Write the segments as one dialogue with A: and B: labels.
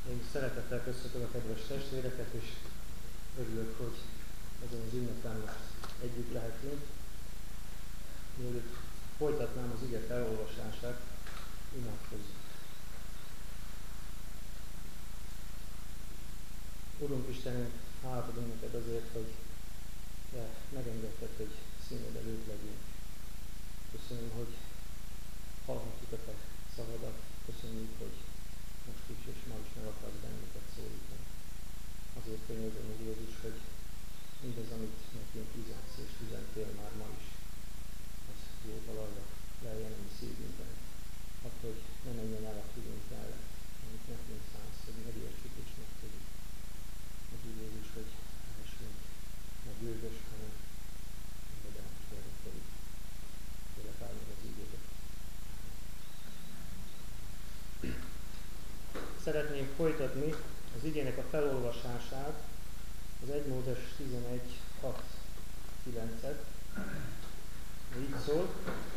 A: Én szeretettel köszöntöm a kedves testvéreket, és örülök, hogy ezen az ünnepen most együtt lehetünk. Mielőtt folytatnám az ige felolvasását, imádkozzunk. Urunk Istenünk, hálát adunk neked azért, hogy te megengedted, hogy színed előtt legyünk. Köszönöm, hogy hallhatjuk a te szavadat. Köszönjük, hogy most is és ma is meg akarsz bennünket szólítani. Azért könyörgöm, hogy Jézus, hogy mindaz, amit nekünk üzensz és üzentél már ma is, az jó talajra lejjen a mi szívünkben. Hadd, hogy ne menjen el a tudunk mellett, amit nekünk szánsz, hogy megértsük és megtudjuk. Az úgy Jézus, hogy essünk, ne bőgös, hanem engedelmes velünk pedig. Tényleg áll meg az ígéret. Szeretnénk folytatni az igének a felolvasását, az 1 Mózes 11.6.9-et. Így szól.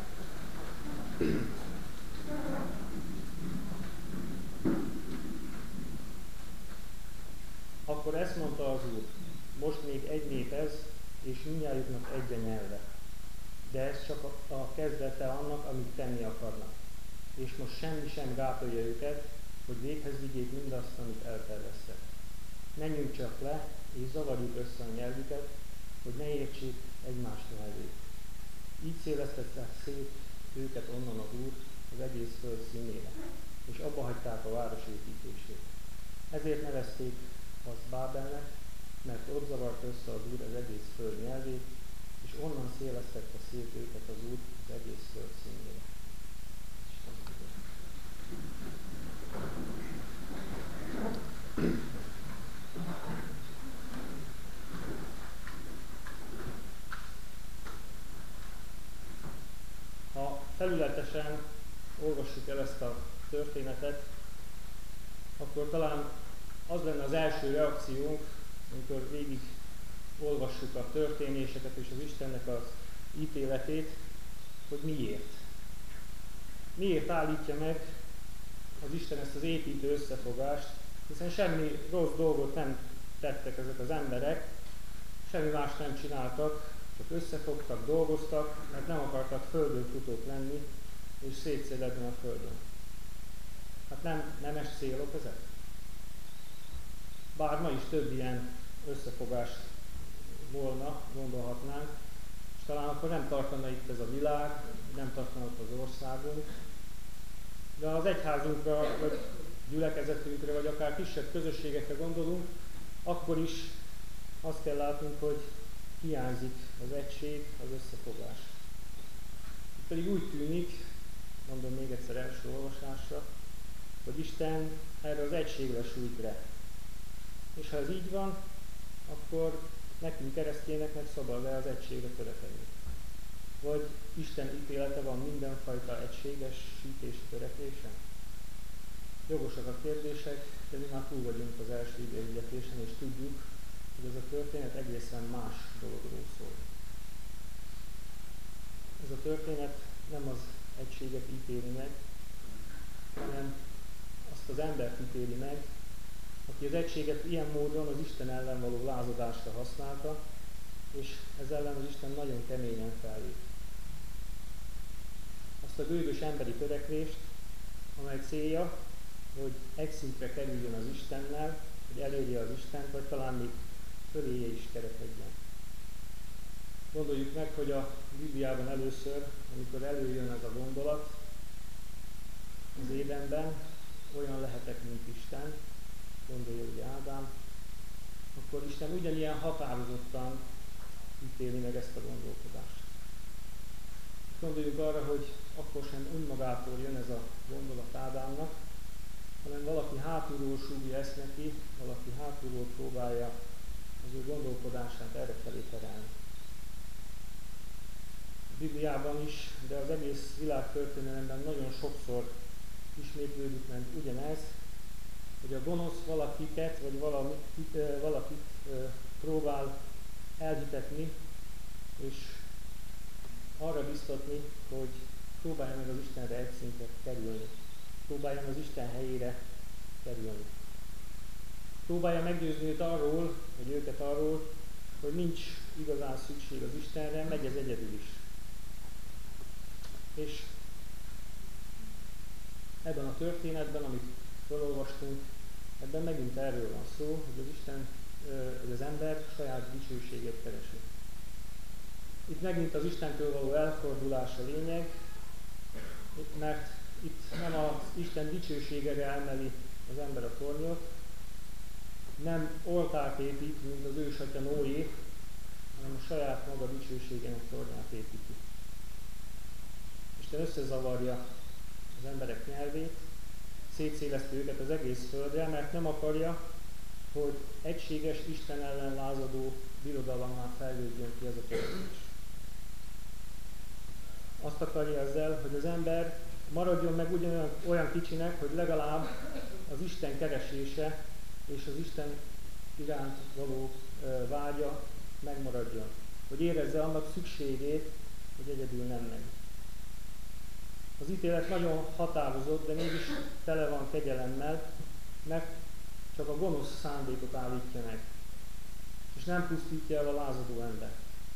A: Akkor ezt mondta az Úr, most még egy nép ez, és mindnyájuknak egy a nyelve. De ez csak a kezdete annak, amit tenni akarnak. És most semmi sem gátolja őket, hogy véghez vigyék mindazt, amit elterveztek. Menjünk csak le, és zavarjuk össze a nyelvüket, hogy ne értsék egymás nyelvét. Így szélesztette szét őket onnan az Úr az egész föld színére, és abba hagyták a város építését. Ezért nevezték azt Bábelnek, mert ott zavart össze az Úr az egész föld nyelvét, és onnan szélesztette szét őket az Úr az egész föld színére. Ha felületesen olvassuk el ezt a történetet, akkor talán az lenne az első reakciónk, amikor végig olvassuk a történéseket és az Istennek az ítéletét, hogy miért. Miért állítja meg az Isten ezt az építő összefogást, hiszen semmi rossz dolgot nem tettek ezek az emberek, semmi más nem csináltak, csak összefogtak, dolgoztak, mert nem akartak földön futók lenni, és szétszéledni a földön. Hát nem nemes célok ezek? Bár ma is több ilyen összefogás volna, gondolhatnánk, és talán akkor nem tartana itt ez a világ, nem tartana ott az országunk, de az egyházunkra, vagy gyülekezetünkre, vagy akár kisebb közösségekre gondolunk, akkor is azt kell látnunk, hogy hiányzik az egység, az összefogás. Itt pedig úgy tűnik, mondom még egyszer első olvasásra, hogy Isten erre az egységre sújt rá. És ha ez így van, akkor nekünk keresztényeknek szabad az egységre törekedni. Vagy Isten ítélete van mindenfajta egységesítési törekvésen? Jogosak a kérdések, de mi már túl vagyunk az első igénygetésen, és tudjuk, hogy ez a történet egészen más dologról szól. Ez a történet nem az egységet ítéli meg, hanem azt az embert ítéli meg, aki az egységet ilyen módon az Isten ellen való lázadásra használta, és ez ellen az Isten nagyon keményen fellép. Azt a gőgös emberi törekvést, amely célja, hogy egy szintre kerüljön az Istennel, hogy elérje az Istent, vagy talán még föléje is kerekedjen. Gondoljuk meg, hogy a Bibliában először, amikor előjön ez a gondolat, az Édenben olyan lehetek, mint Isten, gondolja ugye Ádám, akkor Isten ugyanilyen határozottan ítéli meg ezt a gondolkodást. Gondoljuk arra, hogy akkor sem önmagától jön ez a gondolat Ádámnak, hanem valaki hátulról súgja ezt neki, valaki hátulról próbálja az ő gondolkodását errefelé terelni. A Bibliában is, de az egész világtörténelemben nagyon sokszor ismétlődik meg ugyanez, hogy a gonosz valakiket, vagy valakit próbál elhitetni, és arra biztatni, hogy próbálja meg az Istenre egy szintre kerülni. Próbáljon az Isten helyére kerülni. próbálja meggyőzni őket arról, hogy nincs igazán szükség az Istenre, megy ez egyedül is. És ebben a történetben, amit felolvastunk, ebben megint erről van szó, hogy az ember saját dicsőségét keresi. Itt megint az Istentől való elfordulás a lényeg, mert itt nem az Isten dicsőségére emeli az ember a tornyot, nem oltárt épít, mint az ősatya Noé, hanem a saját maga dicsőségének tornyát építi. Isten összezavarja az emberek nyelvét, szétszéleszti őket az egész földre, mert nem akarja, hogy egységes, Isten ellen lázadó birodalommal fejlődjön ki ez a törekvés. Azt akarja ezzel, hogy az ember maradjon meg olyan kicsinek, hogy legalább az Isten keresése és az Isten iránt való vágya megmaradjon. Hogy érezze annak szükségét, hogy egyedül nem megy. Az ítélet nagyon határozott, de mégis tele van kegyelemmel, mert csak a gonosz szándékot állítja meg. És nem pusztítja el a lázadó embert.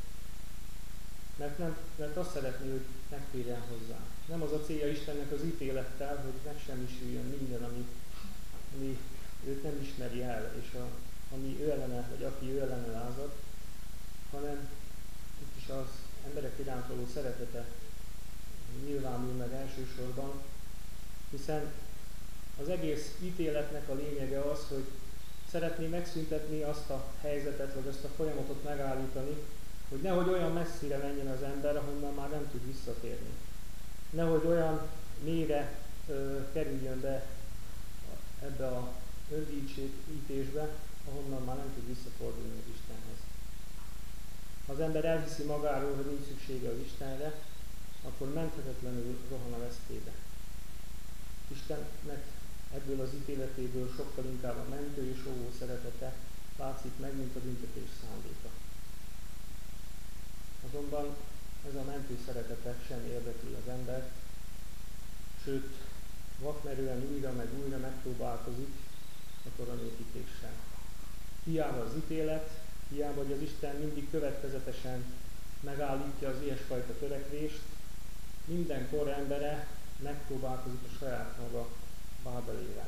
A: Mert azt szeretné, hogy megtérjen hozzá. Nem az a célja Istennek az ítélettel, hogy megsemmisüljön minden, ami őt nem ismeri el, és ami ő ellene, vagy aki ő ellene lázad, hanem itt is az emberek iránt való szeretete nyilvánul meg elsősorban, hiszen az egész ítéletnek a lényege az, hogy szeretné megszüntetni azt a helyzetet, vagy azt a folyamatot megállítani, hogy nehogy olyan messzire menjen az ember, ahonnan már nem tud visszatérni. Nehogy olyan mélyre kerüljön be ebbe a öndicsőítésbe, ahonnan már nem tud visszafordulni az Istenhez. Ha az ember elhiszi magáról, hogy nincs szüksége az Istenre, akkor menthetetlenül rohan a vesztébe. Istennek ebből az ítéletéből sokkal inkább a mentő és óvó szeretete látszik meg, mint a büntetés szándéka. Azonban ez a mentő szeretete sem érdekli az embert, sőt, vakmerően újra meg újra megpróbálkozik a toronyépítéssel. Hiába az ítélet, hiába, hogy az Isten mindig következetesen megállítja az ilyesfajta törekvést, minden kor embere megpróbálkozik a saját maga bábelével.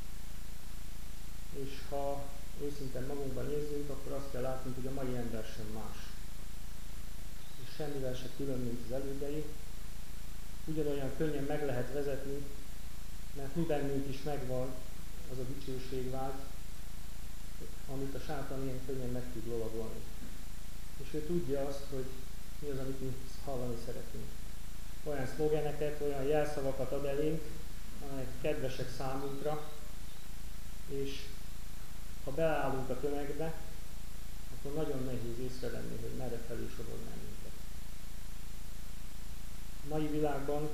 A: És ha őszintén magunkban nézzünk, akkor azt kell látnunk, hogy a mai ember sem más. És semmivel se külön, mint az elődei. Ugyanolyan könnyen meg lehet vezetni, mert mi bennünk is megvan az a dicsőségvágy, amit a sátán ilyen könnyen meg tud lovagolni. És ő tudja azt, hogy mi az, amit mi hallani szeretünk. Olyan szlogeneket, olyan jelszavakat ad elénk, amelyek kedvesek számunkra, és ha beállunk a tömegbe, akkor nagyon nehéz észrevenni, hogy merre felé sorol minket. A mai világban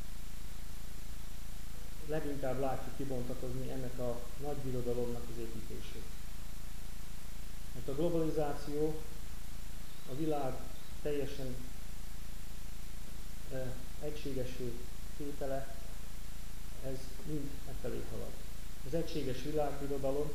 A: leginkább látjuk kibontakozni ennek a nagy birodalomnak az építését. Mert a globalizáció, a világ teljesen egységesé tétele, ez mind efelé halad. Az egységes világbirodalom,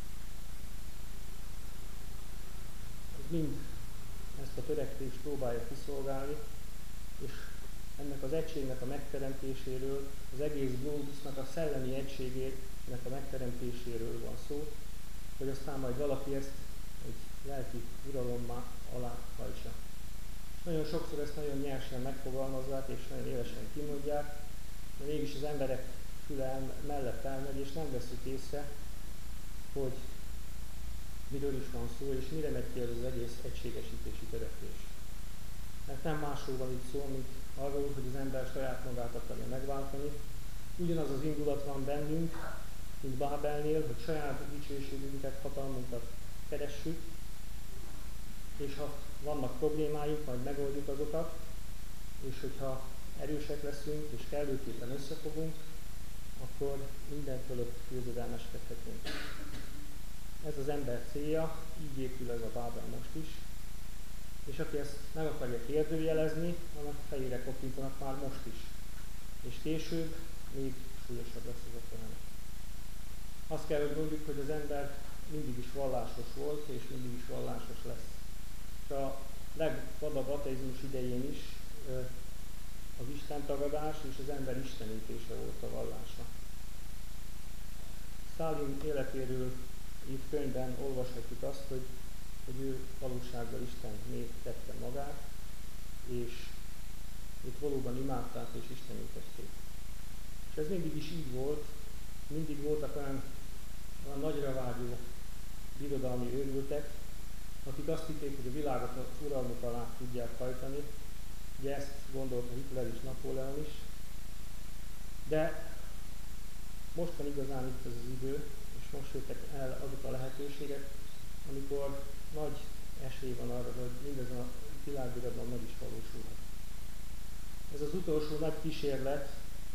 A: ez mind ezt a törekvést próbálja kiszolgálni, és ennek az egységnek a megteremtéséről, az egész glóbusznak a szellemi egységének a megteremtéséről van szó, hogy aztán majd valaki ezt egy lelki uralommá alá hajtsa. Nagyon sokszor ezt nagyon nyersen megfogalmazzák, és nagyon élesen kimondják, de mégis az emberek füle mellett elmegy, és nem veszük észre, hogy miről is van szó, és mire megy ki ez az egész egységesítési törekvés. Mert nem másról van itt szó, mint arról, hogy az ember saját magát akarja megváltani. Ugyanaz az indulat van bennünk, mint Bábelnél, hogy saját dicsőségünket, hatalmunkat keressük, és ha vannak problémáink, majd megoldjuk azokat, és hogyha erősek leszünk, és kellőképpen összefogunk, akkor minden fölött győzedelmeskedhetünk. Ez az ember célja, így épül ez a Bábel most is, és aki ezt meg akarja kérdőjelezni, annak fejére kopintanak már most is, és később még súlyosabb lesz ez a folyamat. Azt kell, hogy mondjuk, hogy az ember mindig is vallásos volt, és mindig is vallásos lesz. És a legvadabb ateizmus idején is az istentagadás és az ember istenítése volt a vallása. Sztálin életéről írt könyvben olvashatjuk azt, hogy ő valóságban Istenné tette magát, és őt valóban imádták és istenítették. És ez mindig is így volt, mindig voltak olyan nagyra vágyó birodalmi őrültek, akik azt hitték, hogy a világot az uralmuk alá tudják hajtani. Ugye ezt gondolta Hitler és Napóleon is. De most van igazán itt az idő, és most jöttek el azok a lehetőségek, amikor nagy esély van arra, hogy mindez a világbirodalom meg is valósulhat. Ez az utolsó nagy kísérlet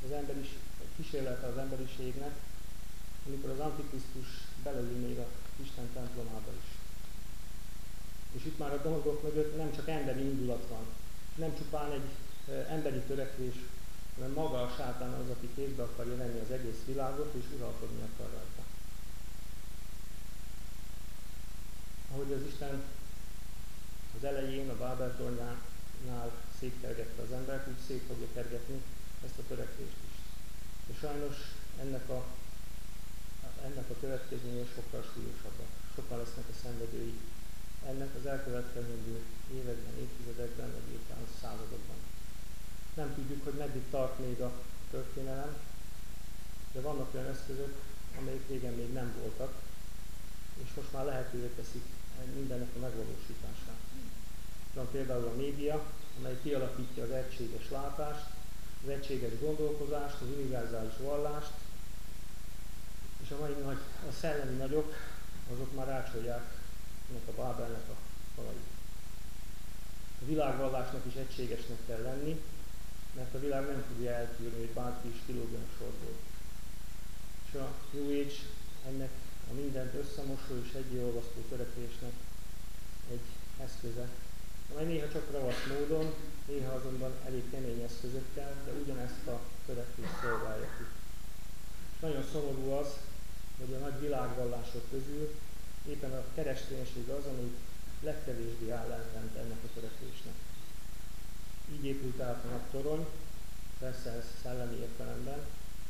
A: az emberiségnek, amikor az Antikrisztus beleül még az Isten templomába is. És itt már a dolgok mögött nem csak emberi indulat van, nem csupán egy emberi törekvés, hanem maga a sátán az, aki kézbe akarja venni az egész világot, és uralkodni akar rajta. Ahogy az Isten az elején, a Bábel tornyánál szétkergette az embert, úgy szét fogja kergetni ezt a törekvést is. És sajnos ennek a következménye sokkal súlyosabbak, sokkal lesznek a szenvedői ennek az elkövetkezendő években, évtizedekben, vagy éppen századokban. Nem tudjuk, hogy meddig tart még a történelem, de vannak olyan eszközök, amelyek régen még nem voltak, és most már lehetővé teszik mindennek a megvalósítását. Van például a média, amely kialakítja az egységes látást, az egységes gondolkozást, az univerzális vallást, és a mai a szellemi nagyok, azok már rácsolják ennek a Bábelnek a falait. A világvallásnak is egységesnek kell lenni, mert a világ nem tudja eltűrni, hogy bárki is kilógjon a sorból. És a New Age ennek a mindent összemosó és egybeolvasztó törekvésnek egy eszköze, amely néha csak ravasz módon, néha azonban elég kemény eszközökkel, de ugyanezt a törekvést szolgálja ki. És nagyon szomorú az, hogy a nagy világvallások közül éppen a kereszténység az, ami legkevésbé áll ellent ennek a törekvésnek. Így épült át a naptorony, persze ez szellemi értelemben,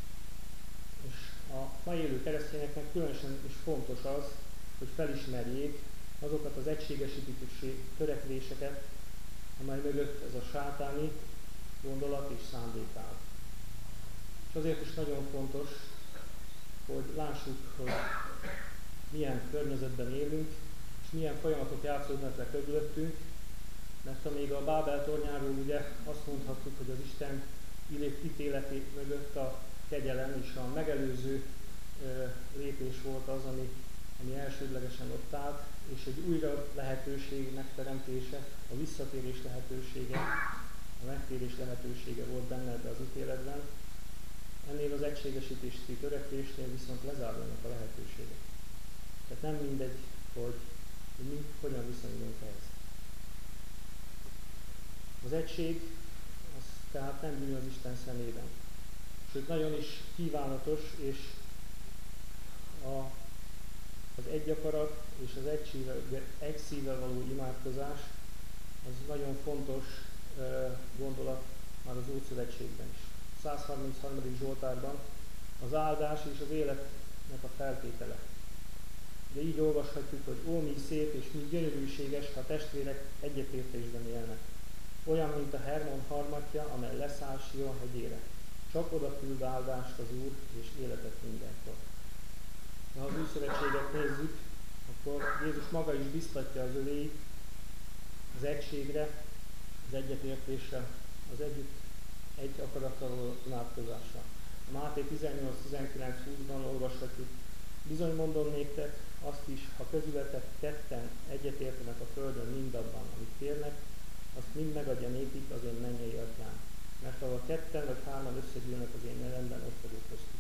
A: és a mai élő keresztényeknek különösen is fontos az, hogy felismerjék azokat az egységesítési törekvéseket, amely mögött ez a sátáni gondolat és szándék áll. És azért is nagyon fontos, hogy lássuk, hogy milyen környezetben élünk, és milyen folyamatok játszódnak le körülöttünk, mert amíg a Bábel tornyáról ugye azt mondhatjuk, hogy az Isten ítéleté mögött a kegyelem és a megelőző lépés volt az, ami elsődlegesen ott állt, és egy újra lehetőség megteremtése, a visszatérés lehetősége, a megtérés lehetősége volt benne ebbe az ítéletben. Ennél az egységesítési törekvésnél viszont lezárulnak a lehetőségek. Tehát nem mindegy, hogy mi hogyan viszonyulunk ehhez. Az egység az tehát nem bűn az Isten szemében. Sőt, nagyon is kívánatos, és az egy akarat és az egy szívvel való imádkozás az nagyon fontos gondolat már az Ószövetségben is. 133. Zsoltárban az áldás és az életnek a feltétele. De így olvashatjuk, hogy ó, mi szép és mi gyönyörűséges, ha testvérek egyetértésben élnek. Olyan, mint a Hermon harmatja, amely leszáll Sion hegyére. Csak oda küld áldást az Úr, és életet mindenkor. Ha az új szövetséget nézzük, akkor Jézus maga is biztatja az övéit az egységre, az egyetértésre, az egy akarattal való imádkozásra. A Máté 18-19-20-ban olvashatjuk, bizony mondom néktek azt is, ha közületek ketten egyetértenek a földön mindabban, amit kérnek, azt mind megadja nékik az én mennyei atyám. Mert ahol ketten vagy hárman összegyűlnek az én nevemben, ott vagyok köztük.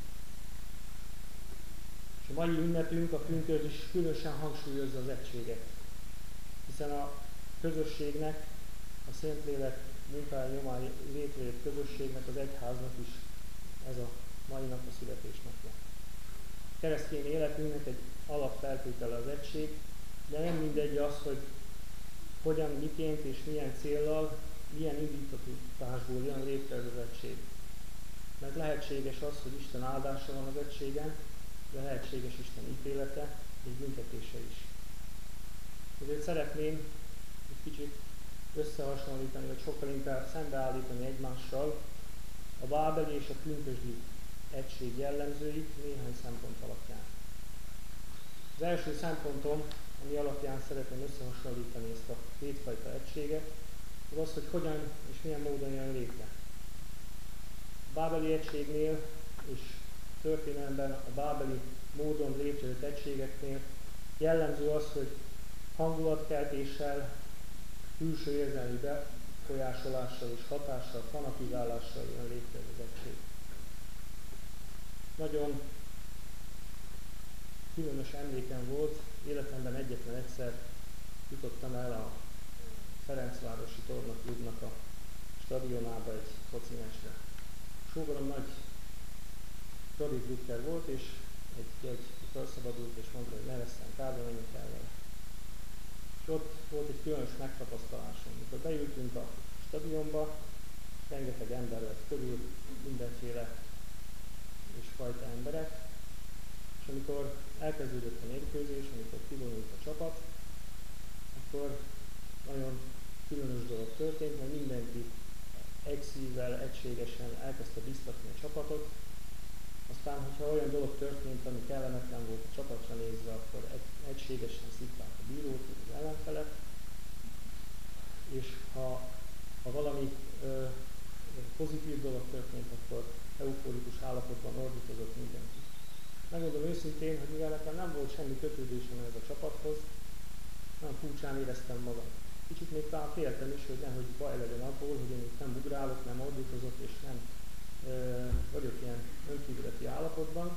A: És a mai ünnepünk, a pünkösd is különösen hangsúlyozza az egységet. Hiszen a közösségnek, a Szentlélek munkája nyomán létrejött közösségnek, az egyháznak is ez a mai nap a születésnapja. keresztény életünknek egy alapfeltétele az egység, de nem mindegy az, hogy hogyan, miként és milyen céllal, milyen indítatásból jön létre ez az egység. Mert lehetséges az, hogy Isten áldása van az egységen, de lehetséges Isten ítélete és büntetése is. Ezért szeretném egy kicsit összehasonlítani, vagy sokkal inkább szembeállítani egymással a bábeli és a pünkösdi egység jellemzőit néhány szempont alapján. Az első szempontom, ami alapján szeretném összehasonlítani ezt a kétfajta egységet, az az, hogy hogyan és milyen módon jön létre. A bábeli egységnél és történelemben a bábeli módon létrejött egységeknél jellemző az, hogy hangulatkeltéssel, külső érzelmi befolyásolással és hatással, fanatizálással jön létre az egység. Nagyon különös emlékem volt, életemben egyetlen egyszer jutottam el a Ferencvárosi Tornaklubnak a stadionába egy foci meccsre. Sógorom nagy Radi Drucker volt, és egy felszabadult, és mondta, hogy ne veszem kárba, menjünk el vele. És ott volt egy különös megtapasztalásom. Mikor beültünk a stadionba, rengeteg ember lett körül, mindenféle és fajta emberek, és amikor elkezdődött a mérkőzés, amikor kivonult a csapat, akkor nagyon különös dolog történt, mert mindenki egy szívvel, egységesen elkezdte biztatni a csapatot. Aztán, hogyha olyan dolog történt, ami kellemetlen volt a csapatra nézve, akkor egységesen szitták a bírót, az ellenfelet, és ha valami pozitív dolog történt, akkor euforikus állapotban ordítozott mindenki. Megmondom őszintén, hogy mivel nekem nem volt semmi kötődésem ez a csapathoz, nagyon furcsán éreztem magam. Kicsit még talán féltem is, hogy nehogy baj legyen abból, hogy én itt nem ugrálok, nem ordítozok, és nem vagyok ilyen önkívületi állapotban.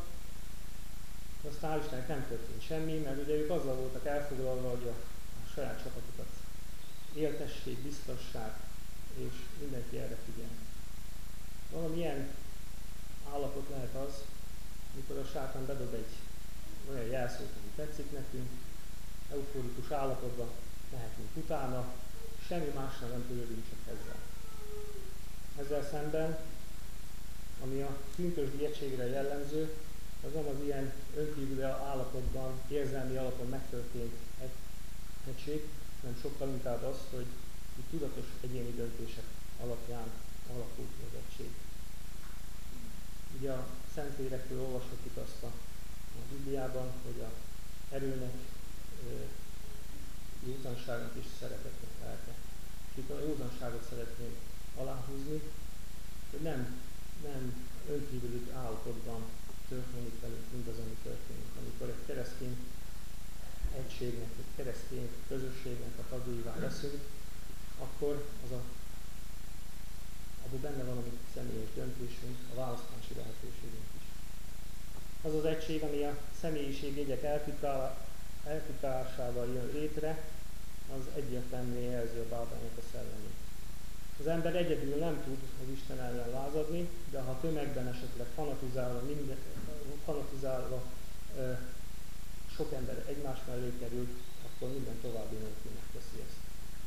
A: De aztán hál' Istennek nem történt semmi, mert ugye ők azzal voltak elfoglalva, hogy a saját csapatukat éltessék, biztassák, és mindenki erre figyel. Valamilyen állapot lehet az, mikor a sátán bedob egy olyan jelszót, ami tetszik nekünk, euforikus állapotban mehetünk utána, semmi másra nem törődünk, csak ezzel. Ezzel szemben, ami a pünkösdi egységre jellemző, az nem az ilyen önkívüli állapotban, érzelmi alapon megtörtént egység, hanem sokkal inkább az, hogy tudatos egyéni döntések alapján alakul ki az egység. Ugye a Szentlérekről olvashatjuk azt a Bibliában, hogy a erőnek, józanságnak és szeretetnek lelke. És itt a józanságot szeretném aláhúzni, hogy nem önkívüli állapotban történik velünk mindaz, ami történik. Amikor egy keresztény egységnek, egy keresztény közösségnek a tagjává leszünk, akkor abban benne van a mi személyes döntésünk, a választási lehetőségünk is. Az az egység, ami a személyiségjegyek eltitálásával jön létre, az egyértelműen jelzi a bábának a szellemét. Az ember egyedül nem tud az Isten ellen lázadni, de ha tömegben esetleg fanatizálva sok ember egymás mellé kerül, akkor minden további nélkül megteszi ezt.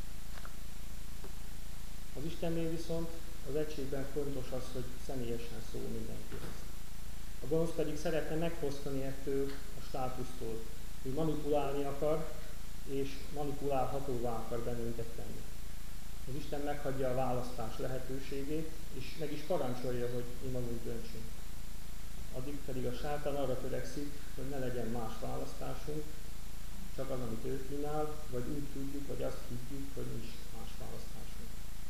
A: Az Istennél viszont az egységben fontos az, hogy személyesen szól mindenkihez. A gonosz pedig szeretne megfosztani ettől a státusztól. Ő manipulálni akar, és manipulálhatóvá akar bennünket tenni. Az Isten meghagyja a választás lehetőségét, és meg is parancsolja, hogy mi magunk döntsünk. Addig pedig a sátán arra törekszik, hogy ne legyen más választásunk, csak az, amit ő kínál, vagy úgy tudjuk, vagy azt higgyük, hogy nincs más választásunk.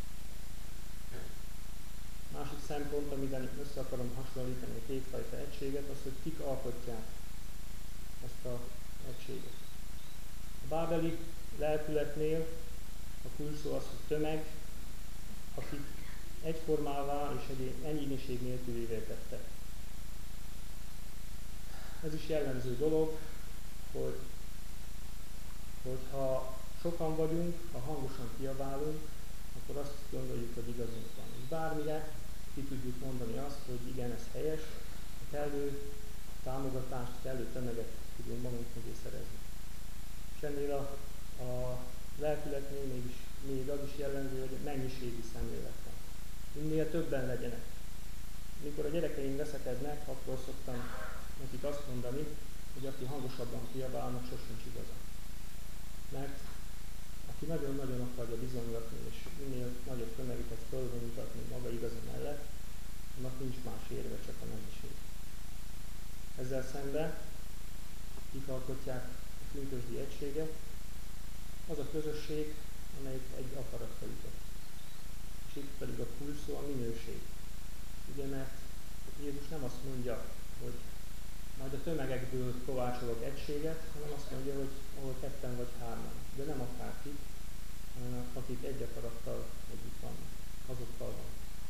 A: Másik szempont, amiben össze akarom hasonlítani a kétfajta egységet, az, hogy kik alkotják ezt az egységet. A bábeli lelkületnél a kulcsszó az, hogy tömeg, akik egyformává és egyéniség nélkülévé tettek. Ez is jellemző dolog, hogy ha sokan vagyunk, ha hangosan kiabálunk, akkor azt gondoljuk, hogy igazunk van. És bármire ki tudjuk mondani azt, hogy igen, ez helyes, a kellő támogatást, kellő tömeget tudunk magunk mögé szerezni. És ennél a lelkületnél mégis még az is jellemző, hogy mennyiségi szemlélet van. Minél többen legyenek. Mikor a gyerekeim veszekednek, akkor szoktam nekik azt mondani, hogy aki hangosabban kiabál, annak sosincs igaza. Mert aki nagyon-nagyon akarja bizonygatni, és minél nagyobb tömegeket fölvonultatni maga igaza mellett, annak nincs más érve, csak a mennyiség. Ezzel szemben kik alkotják a pünkösdi egységet, az a közösség, amelyik egy akaratra jutott. És itt pedig a kulcs szó a minőség. Ugye, mert Jézus nem azt mondja, hogy majd a tömegekből kovácsolok egységet, hanem azt mondja, hogy ahol ketten vagy hárman. De nem akárkik, hanem akik egy akarattal együtt vannak. Azokkal van.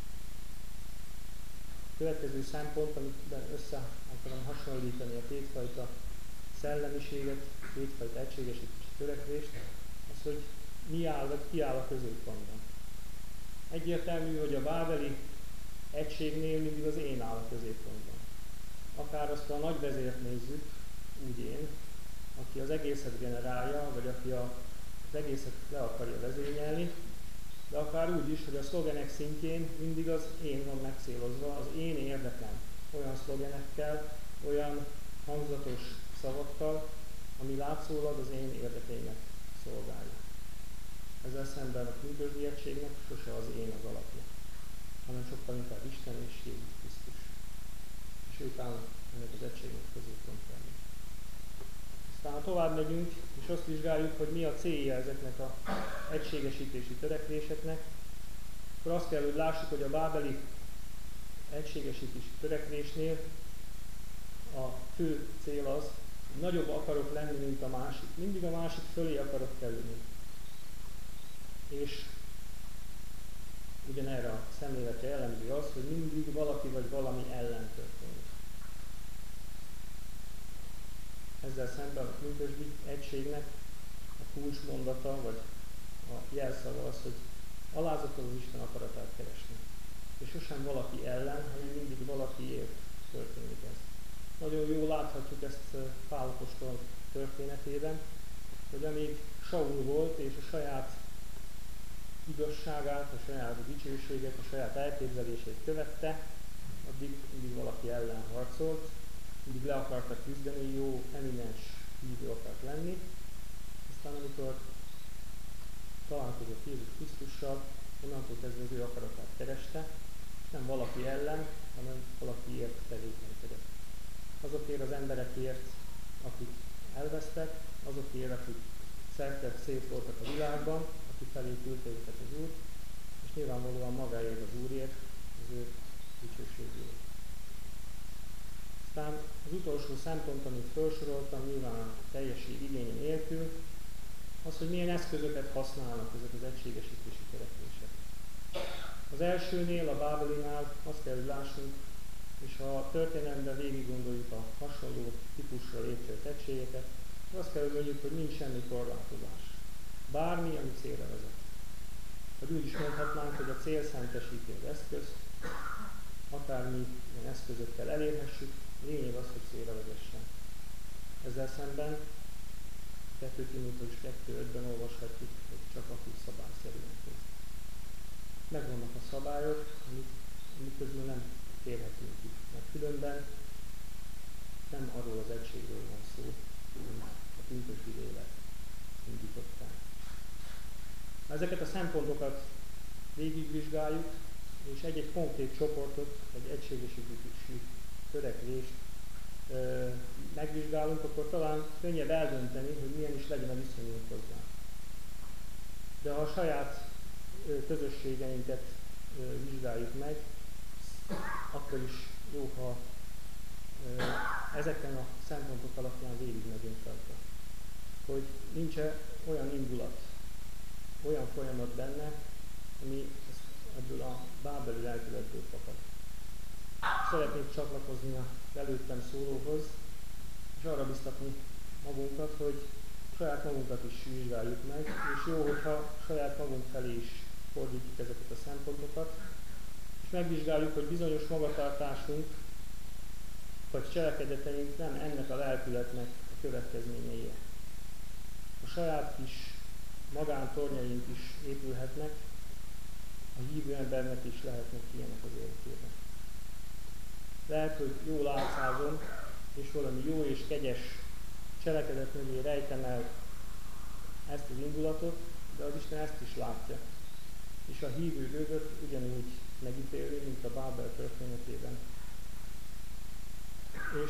A: A következő szempont, amit össze akarom hasonlítani a kétfajta szellemiséget, kétfajta egységesítési törekvést, az, hogy mi áll, vagy ki áll a középpontban. Egyértelmű, hogy a bábeli egységnél mindig az én áll a középpontban. Akár azt a nagy vezért nézzük, úgy én, aki az egészet generálja, vagy aki az egészet le akarja vezényelni, de akár úgy is, hogy a szlogenek szintjén mindig az én van megcélozva, az én érdekem, olyan szlogenekkel, olyan hangzatos szavakkal, ami látszólag az én érdekeimet szolgálja. Ezzel szemben a pünkösdi egységnek sose az én az alapja, hanem sokkal inkább Isten és Jézus Krisztus. És ők állnak ennek az egységnek középpontjában. Aztán ha tovább megyünk, és azt vizsgáljuk, hogy mi a célja ezeknek az egységesítési törekvéseknek, akkor azt kell, hogy lássuk, hogy a bábeli egységesítési törekvésnél a fő cél az, hogy nagyobb akarok lenni, mint a másik. Mindig a másik fölé akarok kerülni. És ugyanerre a szemléletre jellemző az, hogy mindig valaki vagy valami ellen történik. Ezzel szemben a pünkösdi egységnek a kulcsmondata, vagy a jelszava az, hogy alázatos az Isten akaratát keresni. És sosem valaki ellen, hanem mindig valakiért történik ez. Nagyon jól láthatjuk ezt Pál apostol történetében, hogy amíg Saul volt, és a saját igazságát, a saját dicsőséget, a saját elképzelését követte, addig mindig valaki ellen harcolt, mindig le akartak küzdeni, jó, eminens hívő akart lenni. Aztán amikor találkozott Jézus Krisztussal, onnantól kezdve az ő akaratát kereste, és nem valaki ellen, hanem valakiért tevékenykedett. Azokért az emberekért, akik elvesztek, azokért, akik szerte szét voltak a világban, aki felé küldte őket az Úr, és nyilvánvalóan magáért az Úrért, az ő dicsőségéért. Aztán az utolsó szempont, amit felsoroltam, nyilván a teljesség igénye nélkül, az, hogy milyen eszközöket használnak ezek az egységesítési törekvések. Az elsőnél, a bábelinál azt kell, hogy lássunk, és ha a történelemben végig gondoljuk a hasonló típusra létrejött egységeket, azt kell, hogy mondjuk, hogy nincs semmi korlátozás. Bármi, ami célra vezet. Vagy úgy is mondhatnánk, hogy a cél szentesíti az eszközt, akármi ilyen eszközökkel elérhessük, lényeg az, hogy célra vezessen. Ezzel szemben 2 Timóteus 2.5-ben olvashatjuk, hogy csak aki szabályszerűen tesz. Megvannak a szabályok, amik közül nem térhetünk ki, mert különben nem arról az egységről van szó, mint a pünkösdi élet indították. Ezeket a szempontokat végigvizsgáljuk, és egy-egy konkrét csoportot, egy egységesítési törekvést megvizsgálunk, akkor talán könnyebb eldönteni, hogy milyen is legyen a viszonyunk hozzá. De ha a saját közösségeinket vizsgáljuk meg, akkor is jó, ha ezeken a szempontok alapján végigmegyünk rajta. Hogy nincs-e olyan indulat, olyan folyamat benne, ami ebből a bábeli lelkületből fakad. Szeretnék csatlakozni az előttem szólóhoz, és arra biztatni magunkat, hogy saját magunkat is vizsgáljuk meg, és jó, hogyha saját magunk felé is fordítjuk ezeket a szempontokat, és megvizsgáljuk, hogy bizonyos magatartásunk vagy cselekedeteink nem ennek a lelkületnek a következményei. A saját kis magántornyaink is épülhetnek, a hívő embernek is lehetnek ilyenek az életében. Lehet, hogy jól álcázom, és valami jó és kegyes cselekedet mögé rejtem el ezt az indulatot, de az Isten ezt is látja. És a hívő gőgöt ugyanúgy megítéli, mint a Bábel történetében. És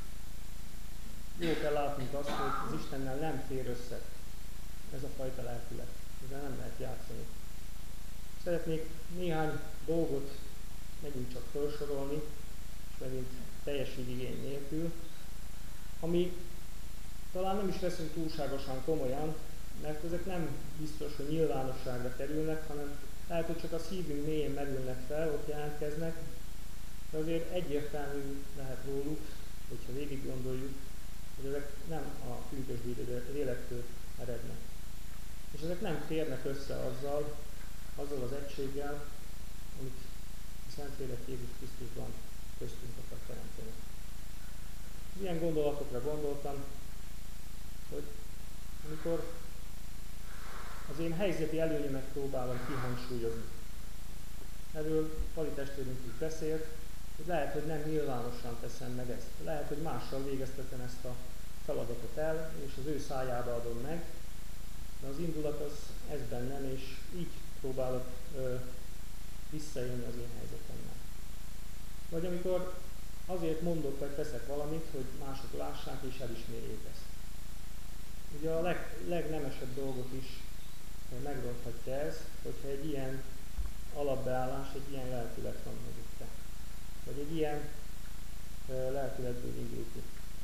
A: jó kell látnunk azt, hogy az Istennel nem fér össze ez a fajta lelkület. Ezzel nem lehet játszani. Szeretnék néhány dolgot megint csak felsorolni, és megint teljesség igény nélkül, ami talán nem is veszünk túlságosan komolyan, mert ezek nem biztos, hogy nyilvánosságra kerülnek, hanem lehet, hogy csak a szívünk mélyén merülnek fel, ott jelentkeznek, de azért egyértelmű lehet róluk, hogyha végig gondoljuk, hogy ezek nem a hűkösdű lélektől erednek. És ezek nem férnek össze azzal az egységgel, amit a Szentlélek Jézus Krisztusban köztünk akar teremteni. Ilyen gondolatokra gondoltam, hogy amikor az én helyzeti előnyemet próbálom kihangsúlyozni. Erről Pali testvérünk is beszélt, hogy lehet, hogy nem nyilvánosan teszem meg ezt. Lehet, hogy mással végeztetem ezt a feladatot el, és az ő szájába adom meg, de az indulat az ez bennem, és így próbálok visszaélni az én helyzetemmel. Vagy amikor azért mondok, vagy teszek valamit, hogy mások lássák és elismerjék ezt. Ugye a legnemesebb dolgot is megronthatja ez, hogyha egy ilyen alapbeállás, egy ilyen lelkület van mögötte. Vagy egy ilyen lelkületből indul ki.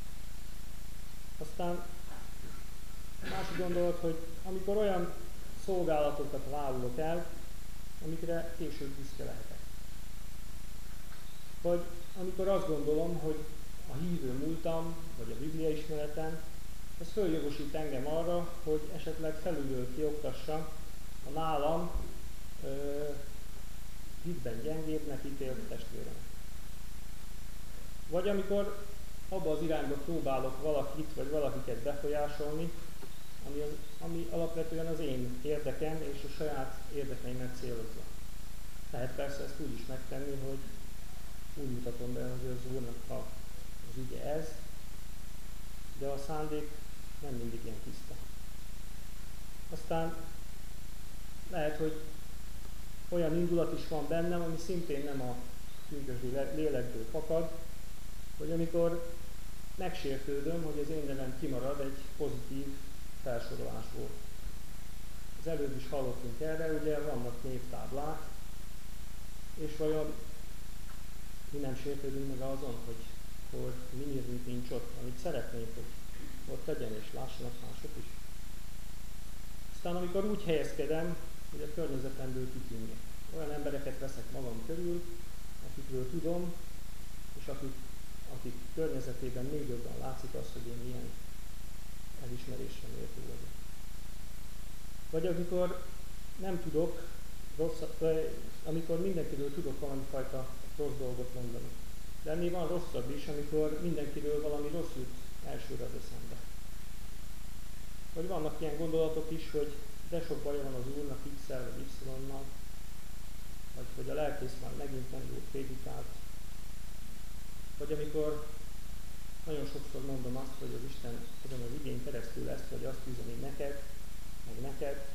A: Aztán másik gondolat, hogy amikor olyan szolgálatokat vállalok el, amikre később büszke lehetek. Vagy amikor azt gondolom, hogy a hívő múltam, vagy a Biblia ismeretem, ez följogosít engem arra, hogy esetleg felülről kioktassam a nálam hitben gyengébbnek ítélt testvéremet. Vagy amikor abba az irányba próbálok valakit vagy valakiket befolyásolni, ami alapvetően az én érdekem és a saját érdekeimet célozza. Lehet persze ezt úgy is megtenni, hogy úgy mutatom be az Úrnak az ügye ez, de a szándék nem mindig ilyen tiszta. Aztán lehet, hogy olyan indulat is van bennem, ami szintén nem a hűkösdű lélekből fakad, hogy amikor megsértődöm, hogy az én nevem kimarad egy pozitív felsorolásból. Az előbb is hallottunk erre, ugye vannak névtáblák, és vajon mi nem sértődünk meg azon, hogy mi névünk nincs ott, amit szeretnénk, hogy ott legyen és lássanak mások is. Aztán amikor úgy helyezkedem, hogy a környezetemből kitűnjek. Olyan embereket veszek magam körül, akikről tudom, és akik környezetében még jobban látszik az, hogy én milyen elismerésre méltó vagyok. Vagy amikor nem tudok, amikor mindenkiről tudok valami fajta rossz dolgot mondani. De ennél van rosszabb is, amikor mindenkiről valami rossz jut elsőre az eszembe. Vagy vannak ilyen gondolatok is, hogy de sok baja van az Úrnak X-szel vagy Y-nal, vagy hogy a lelkész már megint nem jól prédikált. Vagy amikor nagyon sokszor mondom azt, hogy az Isten azon az igén keresztül ezt vagy azt üzeni neked, meg neked,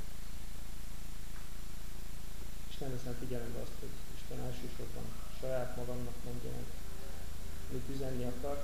A: és nem veszem figyelembe azt, hogy Isten elsősorban saját magamnak mondja meg, amit üzenni akar.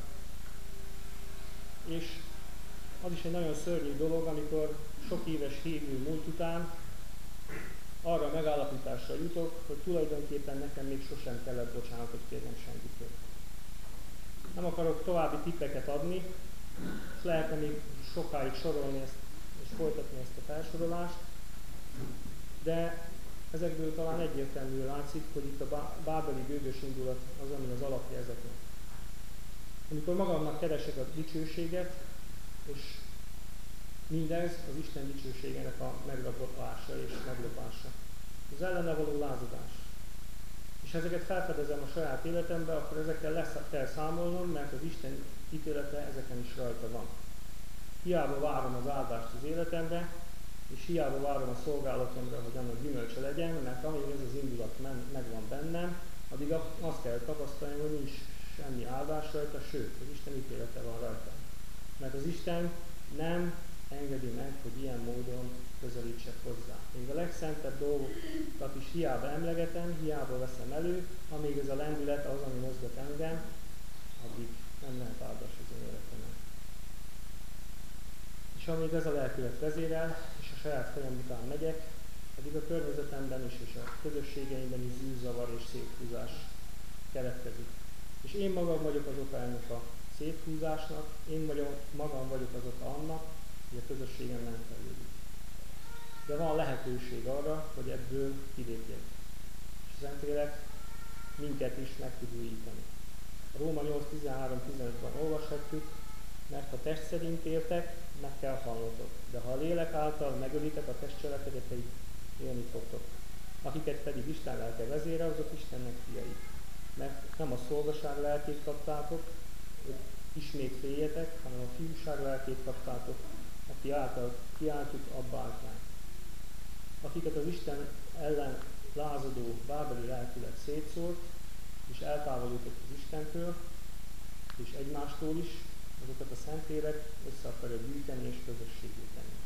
A: És az is egy nagyon szörnyű dolog, amikor sok éves hívő múlt után arra a megállapításra jutok, hogy tulajdonképpen nekem még sosem kellett bocsánatot kérnem senkitől. Nem akarok további tippeket adni, és lehetne még sokáig sorolni ezt, és folytatni ezt a felsorolást, de ezekből talán egyértelműen látszik, hogy itt a bábeli gőgös indulat az, ami az alapja ezeknek. Amikor magamnak keresek a dicsőséget, és mindez az Isten dicsőségének a megrabolása és meglopása. Az ellene való lázadás. és ha ezeket felfedezem a saját életembe, akkor ezekkel lesz kell számolnom, mert az Isten ítélete ezeken is rajta van. Hiába várom az áldást az életemre, és hiába várom a szolgálatomra, hogy annak gyümölcse legyen, mert amíg ez az indulat megvan bennem, addig azt kell tapasztalni, hogy nincs semmi áldás rajta, sőt, az Isten ítélete van rajta. Mert az Isten nem engedi meg, hogy ilyen módon közelítsek hozzá. Még a legszentebb dolgokat is hiába emlegetem, hiába veszem elő, amíg ez a lendület az, ami mozgat engem, addig nem lehet áldás az én életemben. És amíg ez a lelkület vezérel, és a saját fejem után megyek, addig a környezetemben is, és a közösségeimben is zűrzavar és széthúzás keletkezik. És én magam vagyok az oka ennek a széthúzásnak, én magam vagyok az oka annak, hogy a közösségem nem fejlődik. De van lehetőség arra, hogy ebből kilépjek. És az Szentlélek minket is meg tud újítani. A Róma 8.13-15-ben olvashatjuk, mert ha test szerint éltek, meg kell halnotok. De ha a lélek által megölitek a test cselekedeteit, élni fogtok. Akiket pedig Isten lelke vezére, azok Istennek fiai. Mert nem a szolgaság lelkét kaptátok, hogy ismét féljetek, hanem a fiúság lelkét kaptátok, aki által kiáltjuk Abba Atyánk. Akiket az Isten ellen lázadó bábeli lelkület szétszórt, és eltávolított az Istentől, és egymástól is, azokat a Szentlélek össze akarja gyűjteni és közösségé tenni.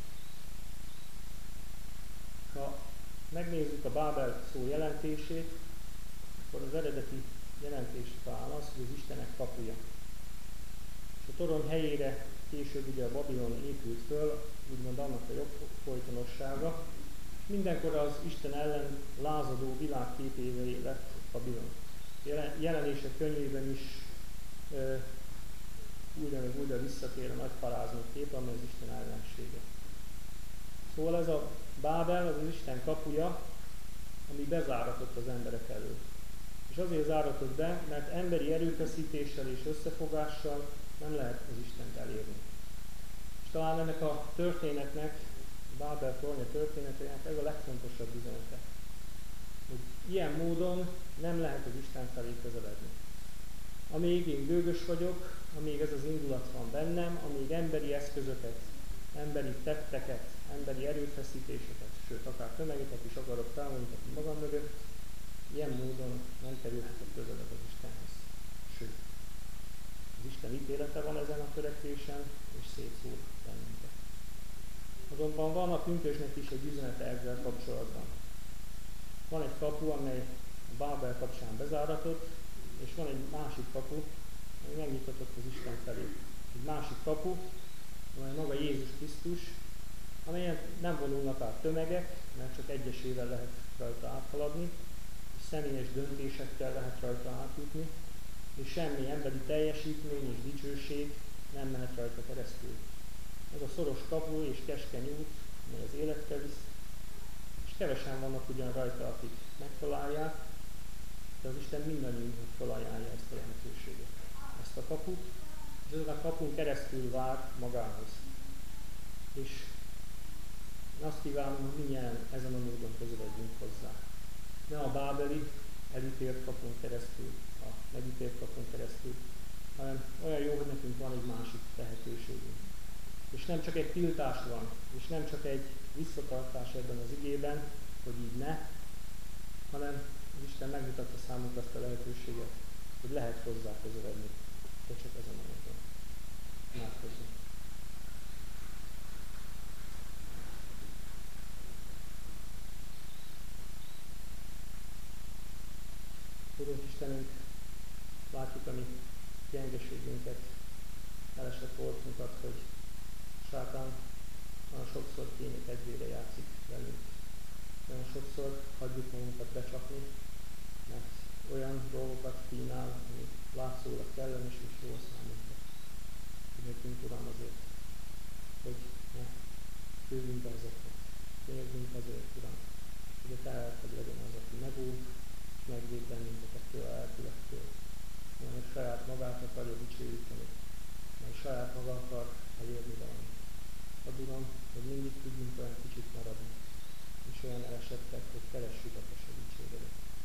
A: Ha megnézzük a Bábel szó jelentését, akkor az eredeti jelentés talán az, hogy az Istenek kapuja. És a torony helyére később ugye a Babilon épült föl, úgymond annak a jobb folytonossága, és mindenkor az Isten ellen lázadó világképévé lett Babilon. Jelenések könyvében is újra meg újra visszatér a nagy paráznok kép, amely az Isten ellensége. Szóval ez a Bábel, az Isten kapuja, ami bezáratott az emberek elől. És azért záratott be, mert emberi erőfeszítéssel és összefogással nem lehet az Istent elérni. És talán ennek a történetnek, a Bábel tornya történetének ez a legfontosabb üzenete. Hogy ilyen módon nem lehet az Isten felé közeledni. Amíg én gőgös vagyok, amíg ez az indulat van bennem, amíg emberi eszközöket, emberi tetteket, emberi erőfeszítéseket, sőt akár tömegeket is akarok felmutatni magam mögött, ilyen módon nem kerülhetek közelebb az Istenhez. Sőt, az Isten ítélete van ezen a törekvésen, és szétszór bennünket. Azonban van a pünkösnek is egy üzenete ezzel kapcsolatban. Van egy kapu, amely a Bábel kapcsán bezáratott, és van egy másik kapu, ami megnyitatott az Isten felé. Egy másik kapu, amely maga Jézus Krisztus, amelyen nem vonulnak át tömegek, mert csak egyesével lehet rajta áthaladni, és személyes döntésekkel lehet rajta átjutni, és semmi emberi teljesítmény és dicsőség nem mehet rajta keresztül. Ez a szoros kapu és keskeny út, mely az életre visz, és kevesen vannak ugyan rajta, akik megtalálják, de az Isten mindannyiunknak felajánlja ezt a lehetőséget, ezt a kaput, és ezen a kapun keresztül vár magához. És én azt kívánom, hogy mindjárt ezen a módon közeledjünk hozzá. Ne a bábeli elítélt kapun keresztül, a megítélt kapun keresztül, hanem olyan jó, hogy nekünk van egy másik lehetőségünk. És nem csak egy tiltás van, és nem csak egy visszatartás ebben az igében, hogy így ne, hanem az Isten megmutatta számunkra azt a lehetőséget, hogy lehet hozzá közeledni, de csak ezen a módon. Imádkozzunk. Urunk Istenünk, látjuk a mi gyengeségünket, elesett voltunkat, hogy sátán olyan sokszor kénye kedvére játszik velünk. Olyan sokszor hagyjuk magunkat becsapni, mert olyan dolgokat kínál, ami látszólag kellemes és jó számunkra. Könyörgünk, Uram, azért, hogy ne főjünk be ezeket. Könyörgünk azért, Uram, hogy a Te lelked legyen az, aki megóv, és megvéd bennünket ettől a lelkülettől. Mert saját magát akarja dicsőíteni, mert saját maga akar elérni valamit. Add, Uram, hogy mindig tudjunk olyan kicsit maradni, és olyan elesettek, hogy keressük a Te segítségedet.